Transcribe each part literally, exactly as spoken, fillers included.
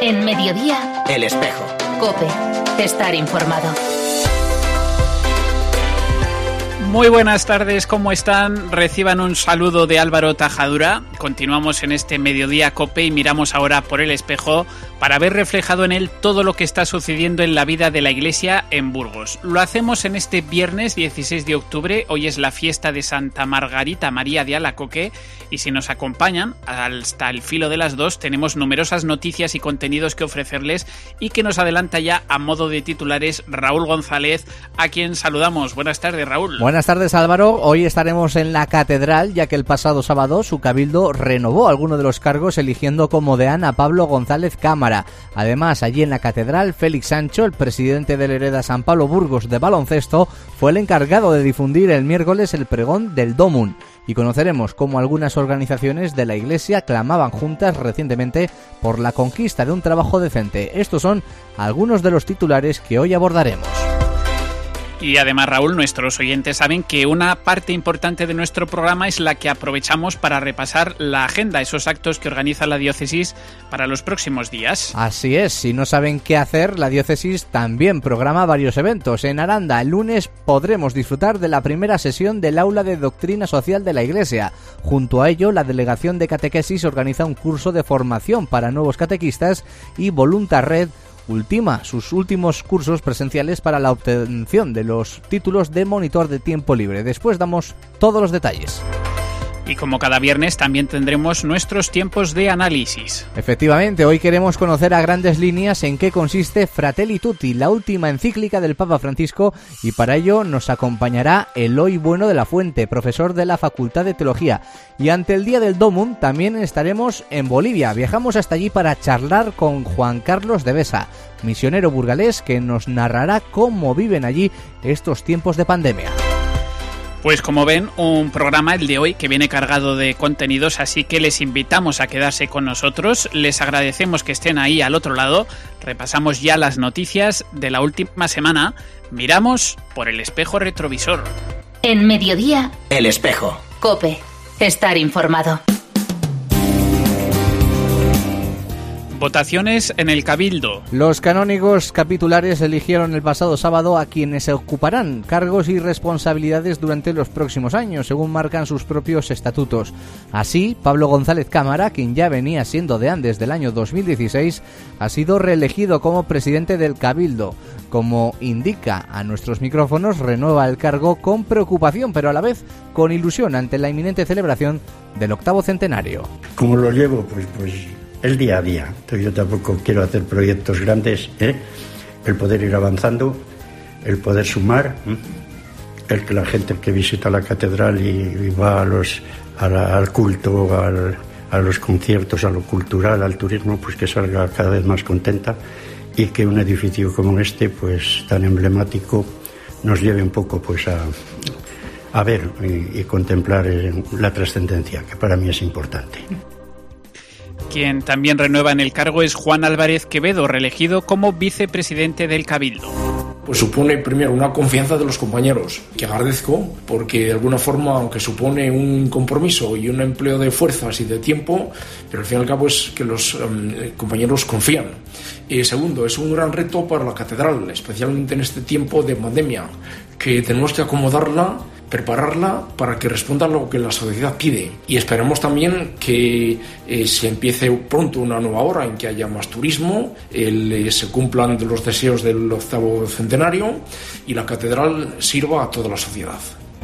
En Mediodía, El Espejo. COPE. Estar informado. Muy buenas tardes, ¿cómo están? Reciban un saludo de Álvaro Tajadura. Continuamos en este Mediodía COPE y miramos ahora por el espejo para ver reflejado en él todo lo que está sucediendo en la vida de la Iglesia en Burgos. Lo hacemos en este viernes dieciséis de octubre, hoy es la fiesta de Santa Margarita María de Alacoque y si nos acompañan hasta el filo de las dos tenemos numerosas noticias y contenidos que ofrecerles y que nos adelanta ya a modo de titulares Raúl González, a quien saludamos. Buenas tardes, Raúl. Buenas tardes, Álvaro. Hoy estaremos en la catedral, ya que el pasado sábado su cabildo renovó algunos de los cargos eligiendo como deán a Pablo González Cámara. Además, allí en la catedral, Félix Sancho, el presidente del Hereda San Pablo Burgos de baloncesto, fue el encargado de difundir el miércoles el pregón del Domum. Y conoceremos cómo algunas organizaciones de la Iglesia clamaban juntas recientemente por la conquista de un trabajo decente. Estos son algunos de los titulares que hoy abordaremos. Y además, Raúl, nuestros oyentes saben que una parte importante de nuestro programa es la que aprovechamos para repasar la agenda, esos actos que organiza la diócesis para los próximos días. Así es, si no saben qué hacer, la diócesis también programa varios eventos. En Aranda, el lunes podremos disfrutar de la primera sesión del Aula de Doctrina Social de la Iglesia. Junto a ello, la Delegación de Catequesis organiza un curso de formación para nuevos catequistas y Voluntarred ultima sus últimos cursos presenciales para la obtención de los títulos de monitor de tiempo libre. Después damos todos los detalles. Y como cada viernes también tendremos nuestros tiempos de análisis. Efectivamente, hoy queremos conocer a grandes líneas en qué consiste Fratelli Tutti, la última encíclica del Papa Francisco, y para ello nos acompañará Eloy Bueno de la Fuente, profesor de la Facultad de Teología. Y ante el Día del Domum también estaremos en Bolivia. Viajamos hasta allí para charlar con Juan Carlos de Besa, misionero burgalés, que nos narrará cómo viven allí estos tiempos de pandemia. Pues como ven, un programa, el de hoy, que viene cargado de contenidos, así que les invitamos a quedarse con nosotros. Les agradecemos que estén ahí al otro lado. Repasamos ya las noticias de la última semana. Miramos por el espejo retrovisor. En Mediodía, El Espejo. COPE. Estar informado. Votaciones en el Cabildo. Los canónigos capitulares eligieron el pasado sábado a quienes se ocuparán cargos y responsabilidades durante los próximos años, según marcan sus propios estatutos. Así, Pablo González Cámara, quien ya venía siendo deán desde el año dos mil dieciséis, ha sido reelegido como presidente del Cabildo. Como indica a nuestros micrófonos, renueva el cargo con preocupación, pero a la vez con ilusión ante la inminente celebración del octavo centenario. ¿Cómo lo llevo? Pues, pues el día a día. Entonces yo tampoco quiero hacer proyectos grandes, ¿eh? El poder ir avanzando, el poder sumar, ¿eh? El que la gente que visita la catedral y, y va a los, a la, al culto, al, a los conciertos, a lo cultural, al turismo, pues que salga cada vez más contenta y que un edificio como este, pues tan emblemático, nos lleve un poco pues a, a ver y, y contemplar la trascendencia, que para mí es importante. Quien también renueva en el cargo es Juan Álvarez Quevedo, reelegido como vicepresidente del Cabildo. Pues supone primero una confianza de los compañeros, que agradezco, porque de alguna forma, aunque supone un compromiso y un empleo de fuerzas y de tiempo, pero al fin y al cabo es que los um, compañeros confían. Y segundo, es un gran reto para la catedral, especialmente en este tiempo de pandemia, que tenemos que acomodarla, prepararla para que responda a lo que la sociedad pide. Y esperamos también que eh, se empiece pronto una nueva hora en que haya más turismo, el, eh, se cumplan los deseos del octavo centenario y la catedral sirva a toda la sociedad.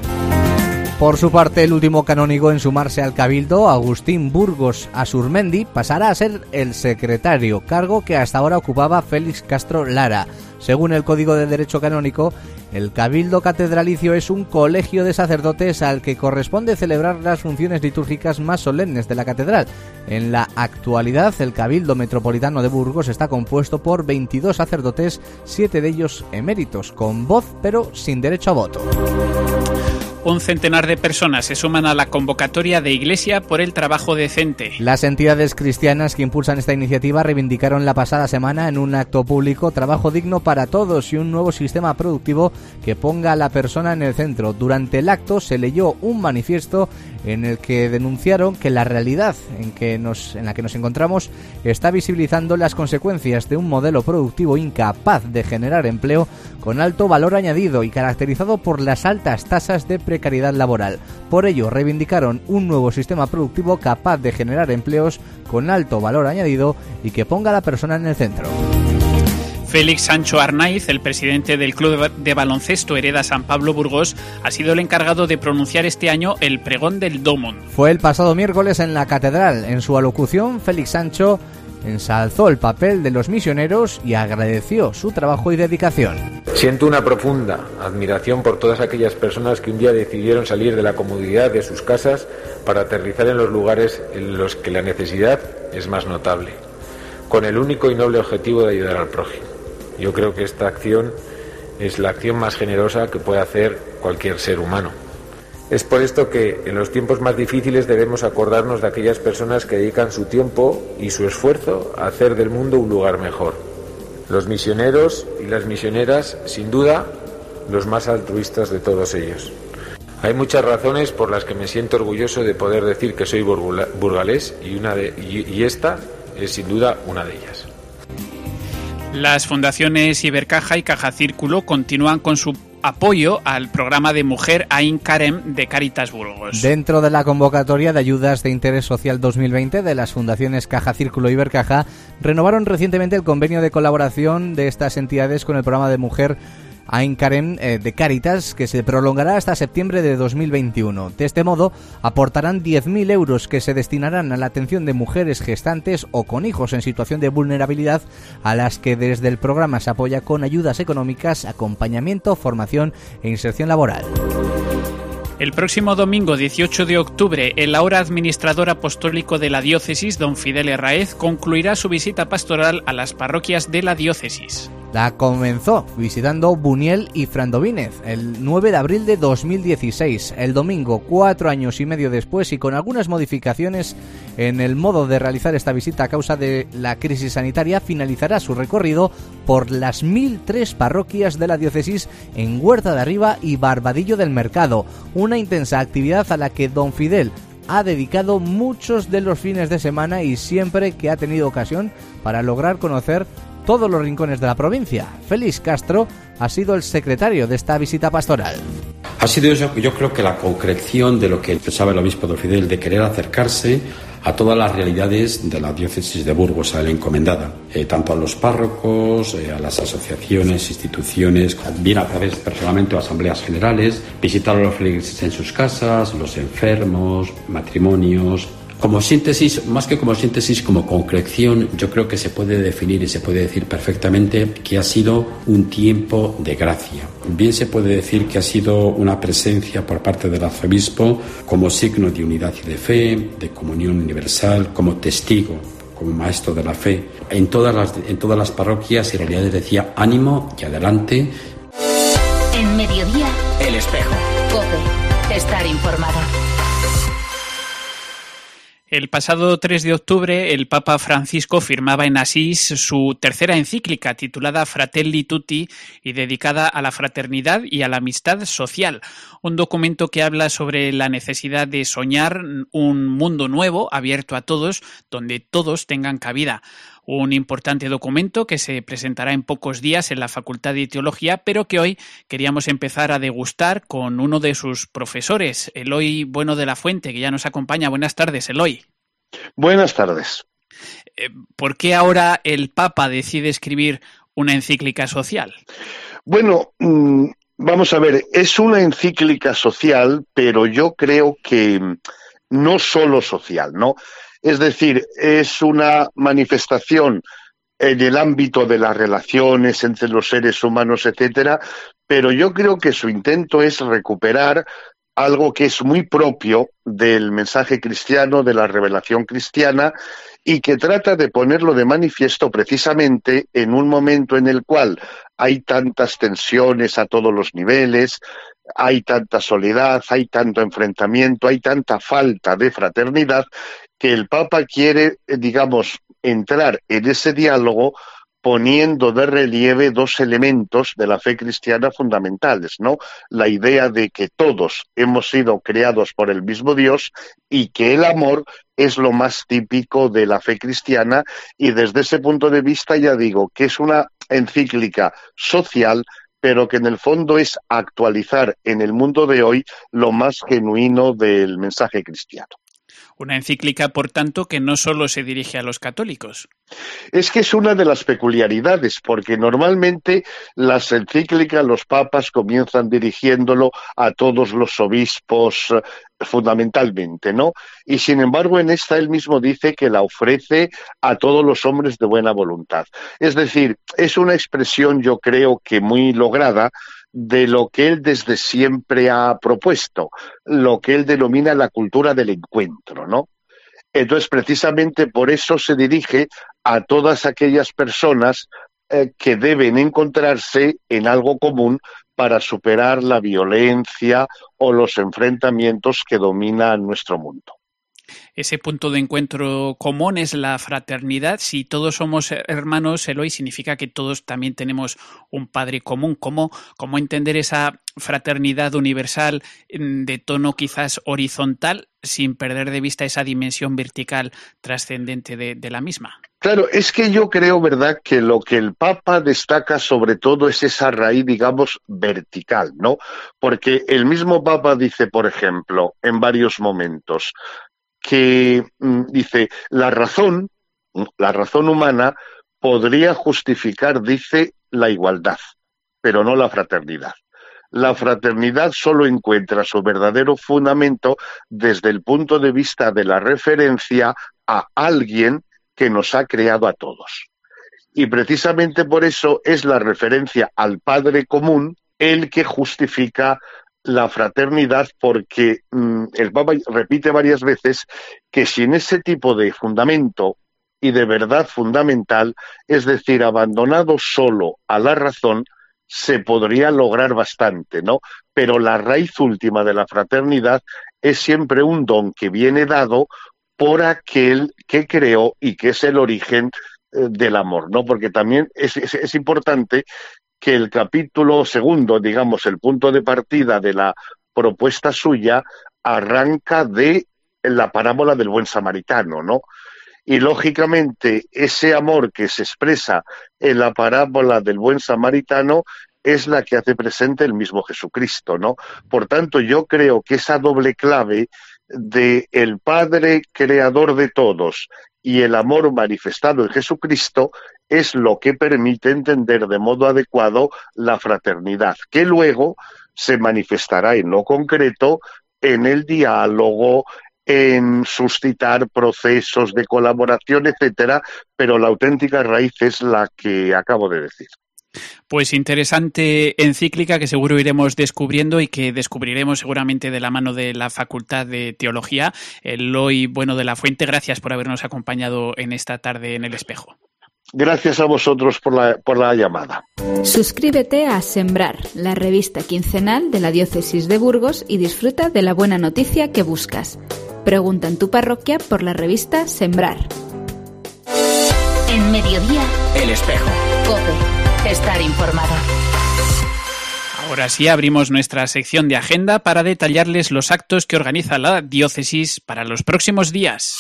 Por su parte, el último canónigo en sumarse al Cabildo, Agustín Burgos Asurmendi, pasará a ser el secretario, cargo que hasta ahora ocupaba Félix Castro Lara. Según el Código de Derecho Canónico, el Cabildo Catedralicio es un colegio de sacerdotes al que corresponde celebrar las funciones litúrgicas más solemnes de la catedral. En la actualidad, el Cabildo Metropolitano de Burgos está compuesto por veintidós sacerdotes, siete de ellos eméritos, con voz pero sin derecho a voto. Un centenar de personas se suman a la convocatoria de Iglesia por el trabajo decente. Las entidades cristianas que impulsan esta iniciativa reivindicaron la pasada semana en un acto público trabajo digno para todos y un nuevo sistema productivo que ponga a la persona en el centro. Durante el acto se leyó un manifiesto en el que denunciaron que la realidad en, que nos, en la que nos encontramos está visibilizando las consecuencias de un modelo productivo incapaz de generar empleo con alto valor añadido y caracterizado por las altas tasas de precariedad laboral. Por ello, reivindicaron un nuevo sistema productivo capaz de generar empleos con alto valor añadido y que ponga a la persona en el centro. Félix Sancho Arnaiz, el presidente del Club de Baloncesto Hereda San Pablo Burgos, ha sido el encargado de pronunciar este año el pregón del Domon. Fue el pasado miércoles en la Catedral. En su alocución, Félix Sancho ensalzó el papel de los misioneros y agradeció su trabajo y dedicación. Siento una profunda admiración por todas aquellas personas que un día decidieron salir de la comodidad de sus casas para aterrizar en los lugares en los que la necesidad es más notable, con el único y noble objetivo de ayudar al prójimo. Yo creo que esta acción es la acción más generosa que puede hacer cualquier ser humano. Es por esto que en los tiempos más difíciles debemos acordarnos de aquellas personas que dedican su tiempo y su esfuerzo a hacer del mundo un lugar mejor. Los misioneros y las misioneras, sin duda, los más altruistas de todos ellos. Hay muchas razones por las que me siento orgulloso de poder decir que soy burgalés y, una de, y, y esta es sin duda una de ellas. Las fundaciones Ibercaja y Caja Círculo continúan con su apoyo al programa de Mujer Ain Karem de Cáritas Burgos. Dentro de la convocatoria de ayudas de interés social dos mil veinte de las fundaciones Caja Círculo y Ibercaja, renovaron recientemente el convenio de colaboración de estas entidades con el programa de Mujer Ain Karem eh, de Cáritas, que se prolongará hasta septiembre de dos mil veintiuno. De este modo, aportarán diez mil euros que se destinarán a la atención de mujeres gestantes o con hijos en situación de vulnerabilidad, a las que desde el programa se apoya con ayudas económicas, acompañamiento, formación e inserción laboral. El próximo domingo dieciocho de octubre, el ahora administrador apostólico de la diócesis, don Fidel Herráez, concluirá su visita pastoral a las parroquias de la diócesis. La comenzó visitando Buniel y Frandovínez el nueve de abril de dos mil dieciséis. El domingo, cuatro años y medio después y con algunas modificaciones en el modo de realizar esta visita a causa de la crisis sanitaria, finalizará su recorrido por las mil tres parroquias de la diócesis en Huerta de Arriba y Barbadillo del Mercado. Una intensa actividad a la que don Fidel ha dedicado muchos de los fines de semana y siempre que ha tenido ocasión para lograr conocer todos los rincones de la provincia. Félix Castro ha sido el secretario de esta visita pastoral. Ha sido eso, yo creo que la concreción de lo que pensaba el obispo don Fidel, de querer acercarse a todas las realidades de la diócesis de Burgos, a la encomendada, eh, tanto a los párrocos, eh, a las asociaciones, instituciones, bien a través personalmente de asambleas generales, visitar a los feligreses en sus casas, los enfermos, matrimonios. Como síntesis, más que como síntesis, como concreción, yo creo que se puede definir y se puede decir perfectamente que ha sido un tiempo de gracia. Bien se puede decir que ha sido una presencia por parte del arzobispo como signo de unidad y de fe, de comunión universal, como testigo, como maestro de la fe. En todas las, en todas las parroquias, en realidad les decía ánimo y adelante. En Mediodía, El Espejo. COPE. Estar informado. El pasado tres de octubre, el Papa Francisco firmaba en Asís su tercera encíclica titulada Fratelli Tutti y dedicada a la fraternidad y a la amistad social. Un documento que habla sobre la necesidad de soñar un mundo nuevo, abierto a todos, donde todos tengan cabida. Un importante documento que se presentará en pocos días en la Facultad de Teología, pero que hoy queríamos empezar a degustar con uno de sus profesores, Eloy Bueno de la Fuente, que ya nos acompaña. Buenas tardes, Eloy. Buenas tardes. ¿Por qué ahora el Papa decide escribir una encíclica social? Bueno, vamos a ver, es una encíclica social, pero yo creo que no solo social, ¿no? Es decir, es una manifestación en el ámbito de las relaciones entre los seres humanos, etcétera, pero yo creo que su intento es recuperar algo que es muy propio del mensaje cristiano, de la revelación cristiana, y que trata de ponerlo de manifiesto precisamente en un momento en el cual hay tantas tensiones a todos los niveles, hay tanta soledad, hay tanto enfrentamiento, hay tanta falta de fraternidad, que el Papa quiere, digamos, entrar en ese diálogo poniendo de relieve dos elementos de la fe cristiana fundamentales, ¿no? La idea de que todos hemos sido creados por el mismo Dios y que el amor es lo más típico de la fe cristiana, y desde ese punto de vista ya digo que es una encíclica social, pero que en el fondo es actualizar en el mundo de hoy lo más genuino del mensaje cristiano. Una encíclica, por tanto, que no solo se dirige a los católicos. Es que es una de las peculiaridades, porque normalmente las encíclicas, los papas comienzan dirigiéndolo a todos los obispos fundamentalmente, ¿no? Y sin embargo en esta él mismo dice que la ofrece a todos los hombres de buena voluntad. Es decir, es una expresión, yo creo que muy lograda, de lo que él desde siempre ha propuesto, lo que él denomina la cultura del encuentro, ¿no? Entonces, precisamente por eso se dirige a todas aquellas personas eh, que deben encontrarse en algo común para superar la violencia o los enfrentamientos que dominan nuestro mundo. Ese punto de encuentro común es la fraternidad. Si todos somos hermanos, Eloy, significa que todos también tenemos un padre común. ¿Cómo, cómo entender esa fraternidad universal de tono quizás horizontal sin perder de vista esa dimensión vertical trascendente de, de la misma? Claro, es que yo creo, ¿verdad?, que lo que el Papa destaca sobre todo es esa raíz, digamos, vertical, ¿no? Porque el mismo Papa dice, por ejemplo, en varios momentos, que mm, dice, la razón, la razón humana podría justificar, dice, la igualdad, pero no la fraternidad. La fraternidad solo encuentra su verdadero fundamento desde el punto de vista de la referencia a alguien que nos ha creado a todos. Y precisamente por eso es la referencia al Padre común el que justifica la fraternidad, porque mmm, el Papa repite varias veces que sin ese tipo de fundamento y de verdad fundamental, es decir, abandonado solo a la razón, se podría lograr bastante, ¿no? Pero la raíz última de la fraternidad es siempre un don que viene dado por aquel que creó y que es el origen eh, del amor, ¿no? Porque también es, es, es importante que el capítulo segundo, digamos, el punto de partida de la propuesta suya, arranca de la parábola del buen samaritano, ¿no? Y lógicamente ese amor que se expresa en la parábola del buen samaritano es la que hace presente el mismo Jesucristo, ¿no? Por tanto, yo creo que esa doble clave de el Padre creador de todos y el amor manifestado en Jesucristo es lo que permite entender de modo adecuado la fraternidad, que luego se manifestará en lo concreto en el diálogo, en suscitar procesos de colaboración, etcétera, pero la auténtica raíz es la que acabo de decir. Pues interesante encíclica que seguro iremos descubriendo y que descubriremos seguramente de la mano de la Facultad de Teología. Eloy Bueno de la Fuente, gracias por habernos acompañado en esta tarde en El Espejo. Gracias a vosotros por la, por la llamada. Suscríbete a Sembrar, la revista quincenal de la Diócesis de Burgos, y disfruta de la buena noticia que buscas. Pregunta en tu parroquia por la revista Sembrar. En Mediodía, El Espejo. COPE. Estar informado. Ahora sí, abrimos nuestra sección de agenda para detallarles los actos que organiza la diócesis para los próximos días.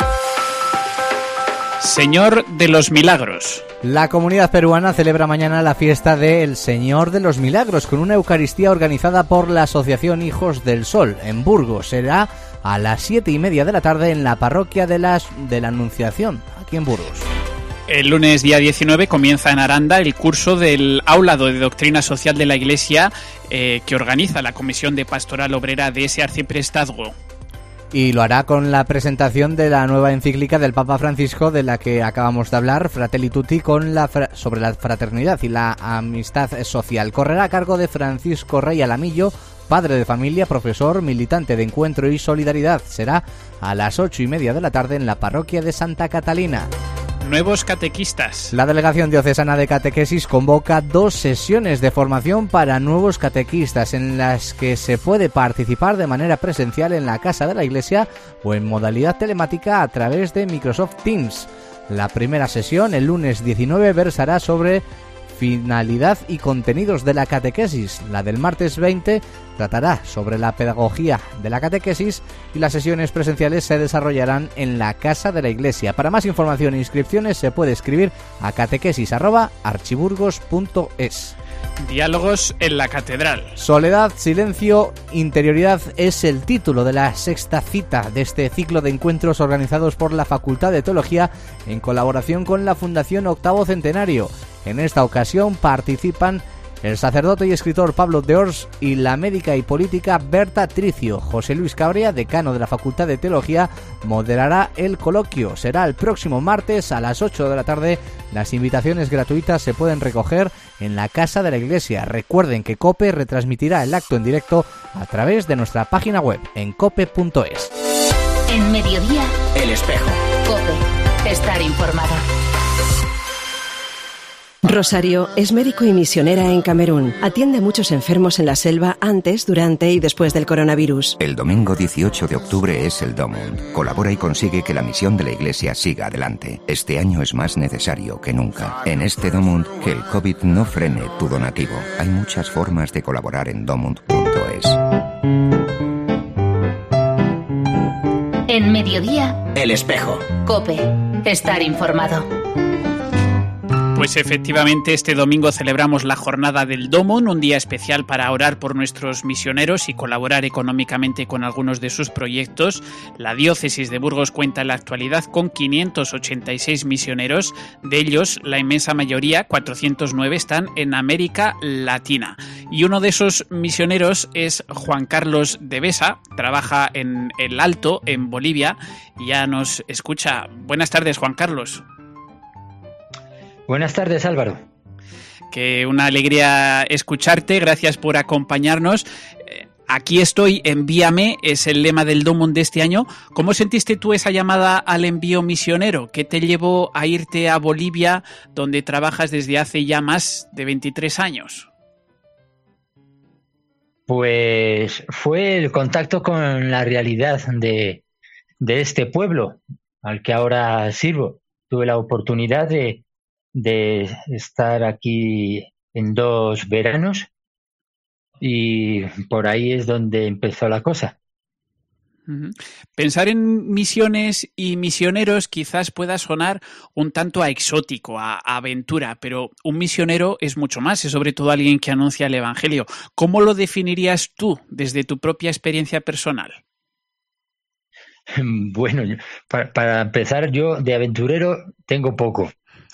Señor de los Milagros. La comunidad peruana celebra mañana la fiesta del Señor de los Milagros con una Eucaristía organizada por la Asociación Hijos del Sol en Burgos. Será a las siete y media de la tarde en la parroquia de, las, de la Anunciación, aquí en Burgos. El lunes día diecinueve comienza en Aranda el curso del Aula de Doctrina Social de la Iglesia eh, que organiza la Comisión de Pastoral Obrera de ese arciprestazgo. Y lo hará con la presentación de la nueva encíclica del Papa Francisco, de la que acabamos de hablar, Fratelli Tutti, con la fra- sobre la fraternidad y la amistad social. Correrá a cargo de Francisco Rey Alamillo, padre de familia, profesor, militante de Encuentro y Solidaridad. Será a las ocho y media de la tarde en la parroquia de Santa Catalina. Nuevos catequistas. La Delegación Diocesana de Catequesis convoca dos sesiones de formación para nuevos catequistas en las que se puede participar de manera presencial en la casa de la Iglesia o en modalidad telemática a través de Microsoft Teams. La primera sesión, el lunes diecinueve, versará sobre finalidad y contenidos de la catequesis. La del martes veinte tratará sobre la pedagogía de la catequesis y las sesiones presenciales se desarrollarán en la casa de la Iglesia. Para más información e inscripciones se puede escribir a catequesis arroba archiburgos punto es. Diálogos en la catedral. Soledad, silencio, interioridad es el título de la sexta cita de este ciclo de encuentros organizados por la Facultad de Teología en colaboración con la Fundación Octavo Centenario. En esta ocasión participan el sacerdote y escritor Pablo de Ors y la médica y política Berta Tricio. José Luis Cabrea, decano de la Facultad de Teología, moderará el coloquio. Será el próximo martes a las ocho de la tarde. Las invitaciones gratuitas se pueden recoger en la Casa de la Iglesia. Recuerden que COPE retransmitirá el acto en directo a través de nuestra página web en cope punto es. En Mediodía, El Espejo. COPE. Estar informado. Rosario es médico y misionera en Camerún. Atiende a muchos enfermos en la selva antes, durante y después del coronavirus. El domingo dieciocho de octubre es el Domund. Colabora y consigue que la misión de la Iglesia siga adelante. Este año es más necesario que nunca. En este Domund, que el COVID no frene tu donativo. Hay muchas formas de colaborar en domund punto es. En Mediodía, El Espejo. COPE. Estar informado. Pues efectivamente este domingo celebramos la jornada del Domund, un día especial para orar por nuestros misioneros y colaborar económicamente con algunos de sus proyectos. La diócesis de Burgos cuenta en la actualidad con quinientos ochenta y seis misioneros, de ellos la inmensa mayoría, cuatrocientos nueve, están en América Latina. Y uno de esos misioneros es Juan Carlos de Besa, trabaja en El Alto, en Bolivia, y ya nos escucha. Buenas tardes, Juan Carlos. Buenas tardes, Álvaro. Que una alegría escucharte, gracias por acompañarnos. Aquí estoy, envíame, es el lema del Domund de este año. ¿Cómo sentiste tú esa llamada al envío misionero? ¿Qué te llevó a irte a Bolivia, donde trabajas desde hace ya más de veintitrés años? Pues fue el contacto con la realidad de, de este pueblo al que ahora sirvo. Tuve la oportunidad de de estar aquí en dos veranos y por ahí es donde empezó la cosa. Uh-huh. Pensar en misiones y misioneros quizás pueda sonar un tanto a exótico, a, a aventura, pero un misionero es mucho más, es sobre todo alguien que anuncia el Evangelio. ¿Cómo lo definirías tú desde tu propia experiencia personal? Bueno, para, para empezar, yo de aventurero tengo poco.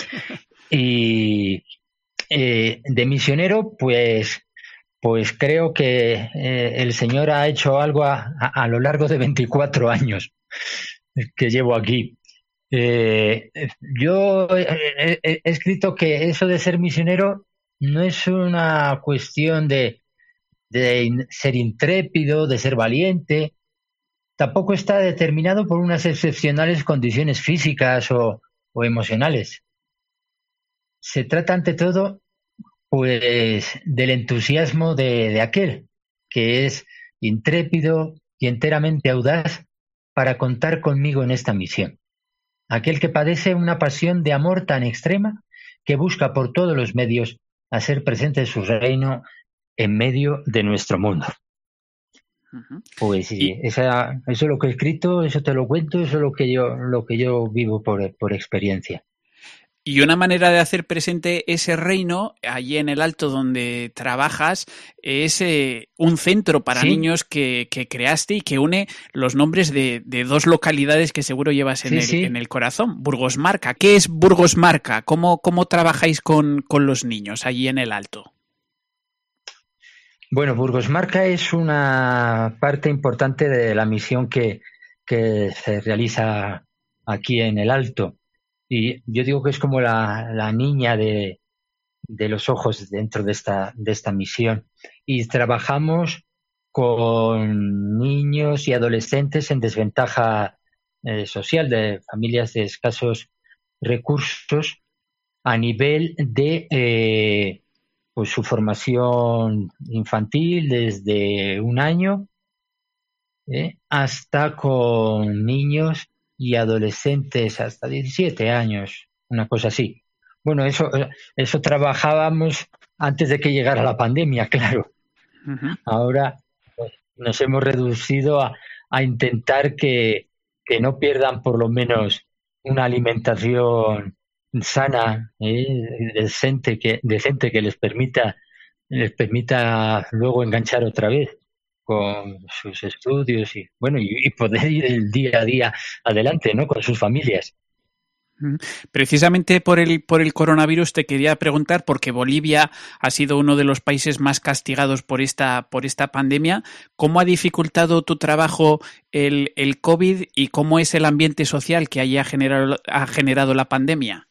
Y eh, de misionero, pues, pues creo que eh, el Señor ha hecho algo a, a, a lo largo de veinticuatro años que llevo aquí. Eh, yo he, he, he escrito que eso de ser misionero no es una cuestión de, de ser intrépido, de ser valiente. Tampoco está determinado por unas excepcionales condiciones físicas o, o emocionales. Se trata ante todo, pues, del entusiasmo de, de aquel que es intrépido y enteramente audaz para contar conmigo en esta misión. Aquel que padece una pasión de amor tan extrema que busca por todos los medios hacer presente su reino en medio de nuestro mundo. Uh-huh. Pues sí, esa, eso es lo que he escrito, eso te lo cuento, eso es lo que yo, lo que yo vivo por, por experiencia. Y una manera de hacer presente ese reino, allí en el Alto donde trabajas, es eh, un centro para ¿Sí? niños que, que creaste y que une los nombres de, de dos localidades que seguro llevas en, sí, el, sí. en el corazón. Burgos Marca. ¿Qué es Burgos Marca? ¿Cómo, cómo trabajáis con, con los niños allí en el Alto? Bueno, Burgos Marca es una parte importante de la misión que, que se realiza aquí en el Alto. Y yo digo que es como la, la niña de, de los ojos dentro de esta, de esta misión. Y trabajamos con niños y adolescentes en desventaja eh, social, de familias de escasos recursos a nivel de eh, pues su formación infantil desde un año eh, hasta con niños y adolescentes hasta diecisiete años, una cosa así. Bueno, eso, eso trabajábamos antes de que llegara la pandemia, claro. Uh-huh. Ahora pues, nos hemos reducido a, a intentar que, que no pierdan por lo menos una alimentación sana, eh, decente, que, decente que les permita, les permita luego enganchar otra vez con sus estudios y bueno y, y poder ir el día a día adelante, ¿no? Con sus familias. Precisamente por el por el coronavirus te quería preguntar, porque Bolivia ha sido uno de los países más castigados por esta por esta pandemia. ¿Cómo ha dificultado tu trabajo el, el COVID y cómo es el ambiente social que allí ha generado, ha generado la pandemia?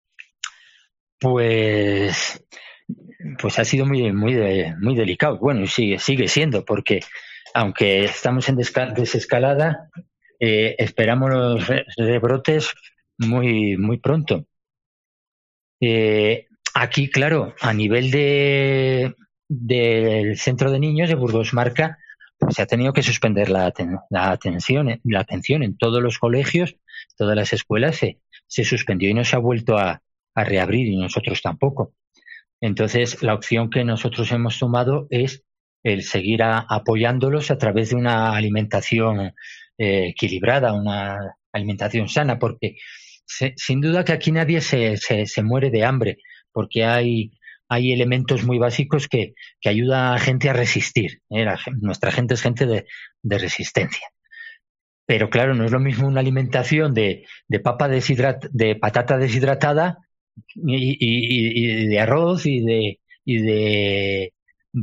Pues pues ha sido muy muy de, muy delicado. Bueno, y sigue sigue siendo, porque aunque estamos en desca- desescalada, eh, esperamos los rebrotes muy muy pronto. Eh, aquí, claro, a nivel de del centro de niños de Burgos Marca, pues se ha tenido que suspender la, aten- la atención la atención en todos los colegios, todas las escuelas se, se suspendió y no se ha vuelto a, a reabrir, y nosotros tampoco. Entonces, la opción que nosotros hemos tomado es el seguir a, apoyándolos a través de una alimentación eh, equilibrada, una alimentación sana, porque se, sin duda que aquí nadie se, se, se muere de hambre, porque hay, hay elementos muy básicos que, que ayudan a la gente a resistir, ¿eh? La, nuestra gente es gente de, de resistencia. Pero claro, no es lo mismo una alimentación de, de papa deshidrat, de patata deshidratada y, y, y de arroz y de, y de,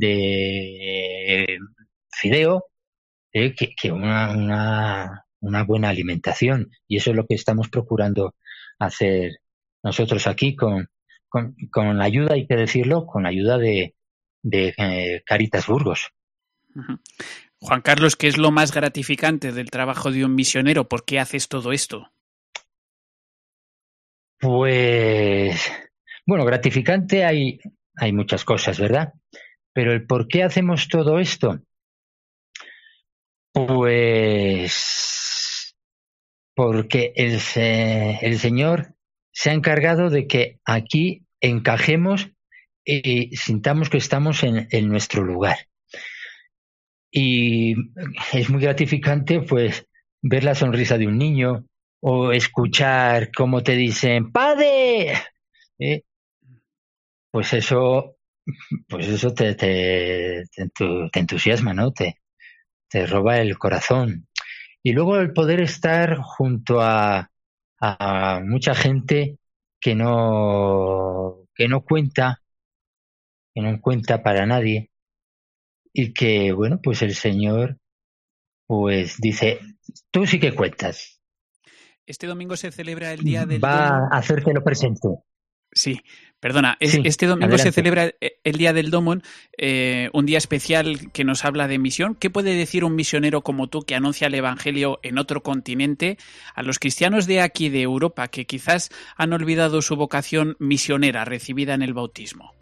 de fideo, ¿eh? que, que una, una una buena alimentación, y eso es lo que estamos procurando hacer nosotros aquí con, con, con la ayuda, hay que decirlo, con la ayuda de, de eh, Caritas Burgos. Uh-huh. Juan Carlos, ¿qué es lo más gratificante del trabajo de un misionero? ¿Por qué haces todo esto? Pues, bueno, gratificante hay, hay muchas cosas, ¿verdad? Pero el por qué hacemos todo esto, pues porque el, el Señor se ha encargado de que aquí encajemos y sintamos que estamos en, en nuestro lugar. Y es muy gratificante, pues, ver la sonrisa de un niño o escuchar cómo te dicen ¡Padre! ¿Eh? Pues eso, pues eso te, te, te, te entusiasma, ¿no? Te, te roba el corazón. Y luego el poder estar junto a, a mucha gente que no, que no cuenta, que no cuenta para nadie, y que, bueno, pues el Señor pues dice, tú sí que cuentas. Este domingo se celebra el Día del Va Domo. a hacértelo presente. Sí, perdona, es, sí, este domingo adelante. se celebra el Día del Domo, eh, un día especial que nos habla de misión. ¿Qué puede decir un misionero como tú que anuncia el Evangelio en otro continente a los cristianos de aquí, de Europa, que quizás han olvidado su vocación misionera recibida en el bautismo?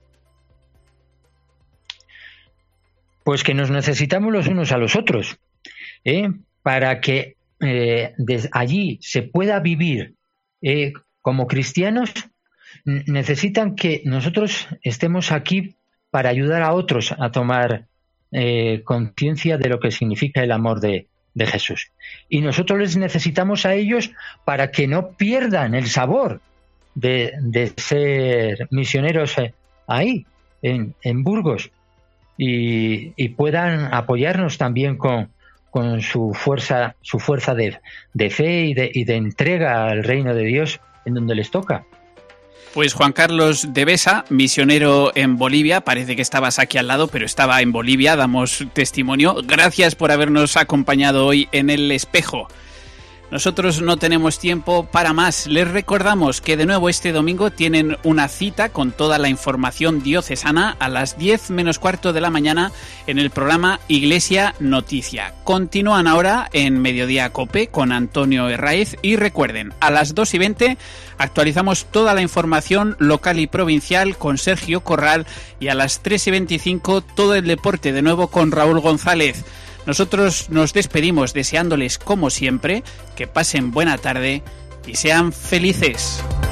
Pues que nos necesitamos los unos a los otros, ¿eh? Para que eh, desde allí se pueda vivir eh, como cristianos. Necesitan que nosotros estemos aquí para ayudar a otros a tomar eh, conciencia de lo que significa el amor de, de Jesús. Y nosotros les necesitamos a ellos para que no pierdan el sabor de, de ser misioneros ahí, en, en Burgos, y, y puedan apoyarnos también con, con su fuerza, su fuerza de, de fe y de, y de entrega al reino de Dios en donde les toca. Pues Juan Carlos de Besa, misionero en Bolivia, parece que estabas aquí al lado, pero estaba en Bolivia, damos testimonio. Gracias por habernos acompañado hoy en El Espejo. Nosotros no tenemos tiempo para más. Les recordamos que de nuevo este domingo tienen una cita con toda la información diocesana a las diez menos cuarto de la mañana en el programa Iglesia Noticia. Continúan ahora en Mediodía Cope con Antonio Herraiz y recuerden, a las dos y veinte actualizamos toda la información local y provincial con Sergio Corral y a las tres y veinticinco todo el deporte de nuevo con Raúl González. Nosotros nos despedimos deseándoles, como siempre, que pasen buena tarde y sean felices.